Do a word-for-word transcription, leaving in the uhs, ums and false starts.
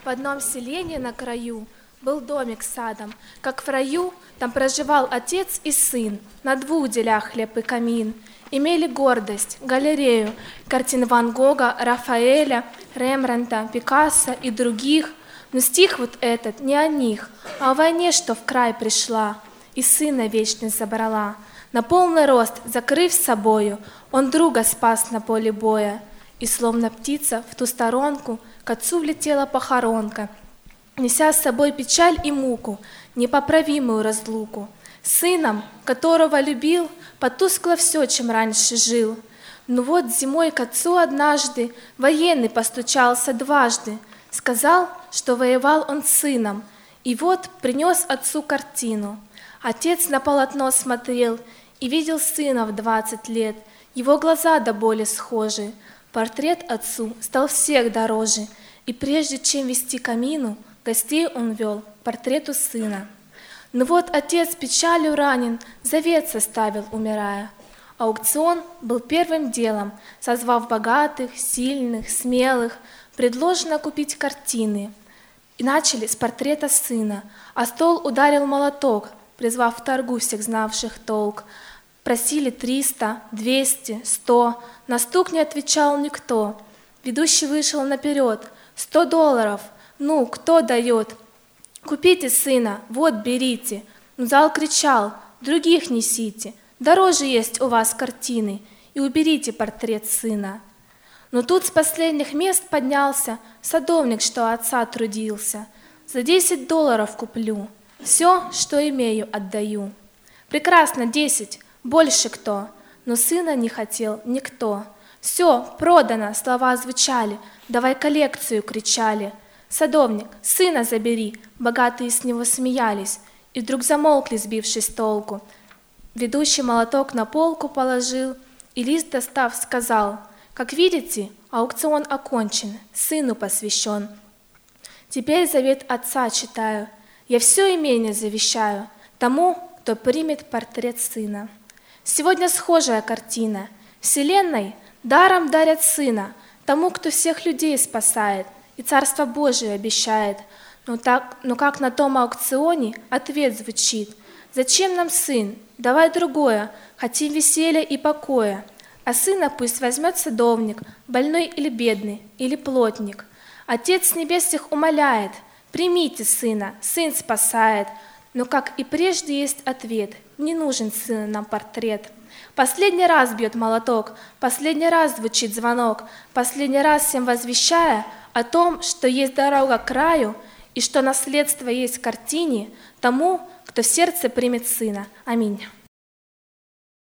В одном селении на краю был домик с садом. Как в раю, там проживал отец и сын. На двух делях хлеб и камин. Имели гордость, галерею, картин Ван Гога, Рафаэля, Рембрандта, Пикассо и других. Но стих вот этот не о них, а о войне, что в край пришла, и сына вечность забрала. На полный рост, закрыв собою, он друга спас на поле боя. И словно птица в ту сторонку к отцу влетела похоронка, неся с собой печаль и муку, непоправимую разлуку. Сыном, которого любил, потускло все, чем раньше жил. Ну вот зимой к отцу однажды военный постучался дважды, сказал, что воевал он с сыном, и вот принес отцу картину. Отец на полотно смотрел и видел сына в двадцать лет, его глаза до боли схожи. Портрет отцу стал всех дороже, и прежде чем вести камину, гостей он вел к портрету сына. Но вот отец печалью ранен, завет составил, умирая. Аукцион был первым делом, созвав богатых, сильных, смелых, предложено купить картины. И начали с портрета сына, а стол ударил молоток, призвав в торгу всех знавших толк. Просили триста, двести, сто, на стук не отвечал никто. Ведущий вышел наперед: сто долларов, ну, кто дает? Купите сына, вот берите. Но зал кричал: других несите, дороже есть у вас картины, и уберите портрет сына. Но тут с последних мест поднялся садовник, что отца трудился. За десять долларов куплю, все, что имею, отдаю. Прекрасно, десять, больше кто? Но сына не хотел никто. Все, продано, слова звучали, давай коллекцию, кричали. Садовник, сына забери, богатые с него смеялись, и вдруг замолкли, сбившись с толку. Ведущий молоток на полку положил, и лист достав, сказал: как видите, аукцион окончен, сыну посвящен. Теперь завет отца читаю, я все имение завещаю тому, кто примет портрет сына. Сегодня схожая картина. Вселенной даром дарят сына тому, кто всех людей спасает и Царство Божие обещает. Но, так, но как на том аукционе ответ звучит: зачем нам сын? Давай другое, хотим веселья и покоя. А сына пусть возьмет садовник, больной или бедный, или плотник. Отец с небес их умоляет: примите сына, сын спасает. Но, как и прежде, есть ответ: не нужен сына нам портрет. Последний раз бьет молоток, последний раз звучит звонок, последний раз всем возвещая о том, что есть дорога к краю, и что наследство есть в картине тому, кто в сердце примет сына. Аминь.